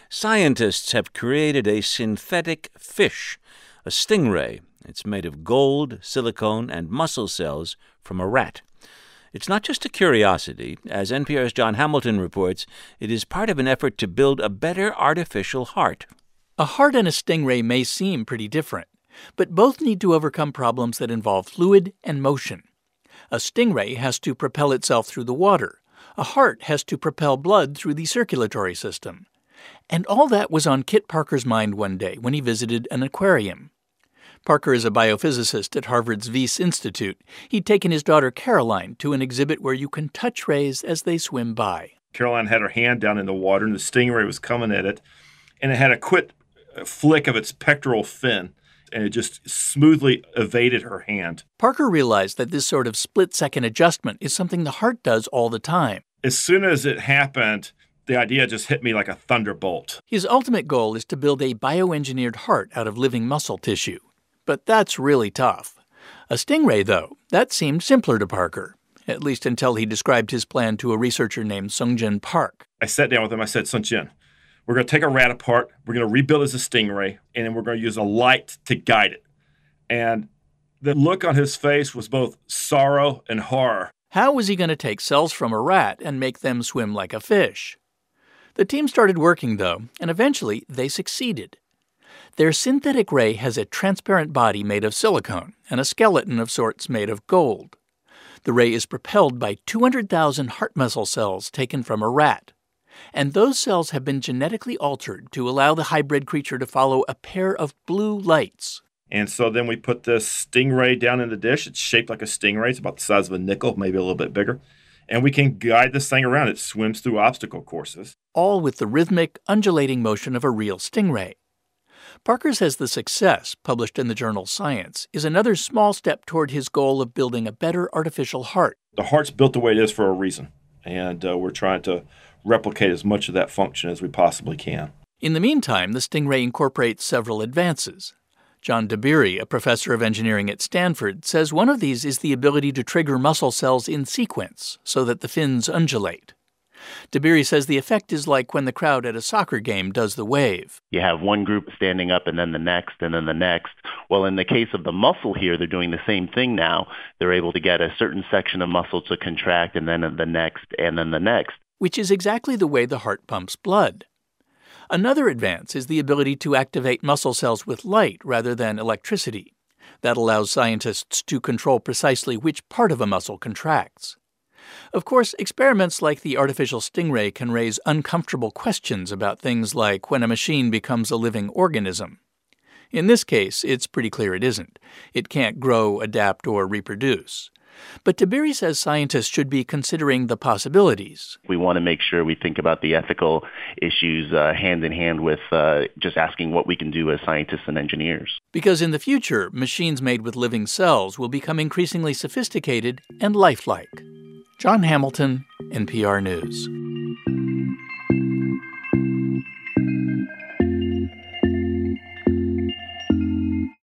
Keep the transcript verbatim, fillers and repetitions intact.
Scientists have created a synthetic fish, a stingray. It's made of gold, silicone, and muscle cells from a rat. It's not just a curiosity. As N P R's John Hamilton reports, it is part of an effort to build a better artificial heart. A heart and a stingray may seem pretty different, but both need to overcome problems that involve fluid and motion. A stingray has to propel itself through the water. A heart has to propel blood through the circulatory system. And all that was on Kit Parker's mind one day when he visited an aquarium. Parker is a biophysicist at Harvard's Wyss Institute. He'd taken his daughter Caroline to an exhibit where you can touch rays as they swim by. Caroline had her hand down in the water, and the stingray was coming at it, and it had a quick flick of its pectoral fin, and it just smoothly evaded her hand. Parker realized that this sort of split-second adjustment is something the heart does all the time. As soon as it happened, the idea just hit me like a thunderbolt. His ultimate goal is to build a bioengineered heart out of living muscle tissue. But that's really tough. A stingray, though, that seemed simpler to Parker, at least until he described his plan to a researcher named Sungjin Park. I sat down with him. I said, Sungjin, we're going to take a rat apart. We're going to rebuild it as a stingray, and then we're going to use a light to guide it. And the look on his face was both sorrow and horror. How was he going to take cells from a rat and make them swim like a fish? The team started working, though, and eventually they succeeded. Their synthetic ray has a transparent body made of silicone and a skeleton of sorts made of gold. The ray is propelled by two hundred thousand heart muscle cells taken from a rat. And those cells have been genetically altered to allow the hybrid creature to follow a pair of blue lights. And so then we put this stingray down in the dish. It's shaped like a stingray. It's about the size of a nickel, maybe a little bit bigger. And we can guide this thing around. It swims through obstacle courses. All with the rhythmic, undulating motion of a real stingray. Parker says the success, published in the journal Science, is another small step toward his goal of building a better artificial heart. The heart's built the way it is for a reason, and uh, we're trying to replicate as much of that function as we possibly can. In the meantime, the stingray incorporates several advances. John Dabiri, a professor of engineering at Stanford, says one of these is the ability to trigger muscle cells in sequence so that the fins undulate. Dabiri says the effect is like when the crowd at a soccer game does the wave. You have one group standing up and then the next and then the next. Well, in the case of the muscle here, they're doing the same thing now. They're able to get a certain section of muscle to contract and then the next and then the next. Which is exactly the way the heart pumps blood. Another advance is the ability to activate muscle cells with light rather than electricity. That allows scientists to control precisely which part of a muscle contracts. Of course, experiments like the artificial stingray can raise uncomfortable questions about things like when a machine becomes a living organism. In this case, it's pretty clear it isn't. It can't grow, adapt, or reproduce. But Dabiri says scientists should be considering the possibilities. We want to make sure we think about the ethical issues uh, hand in hand with uh, just asking what we can do as scientists and engineers. Because in the future, machines made with living cells will become increasingly sophisticated and lifelike. John Hamilton, N P R News.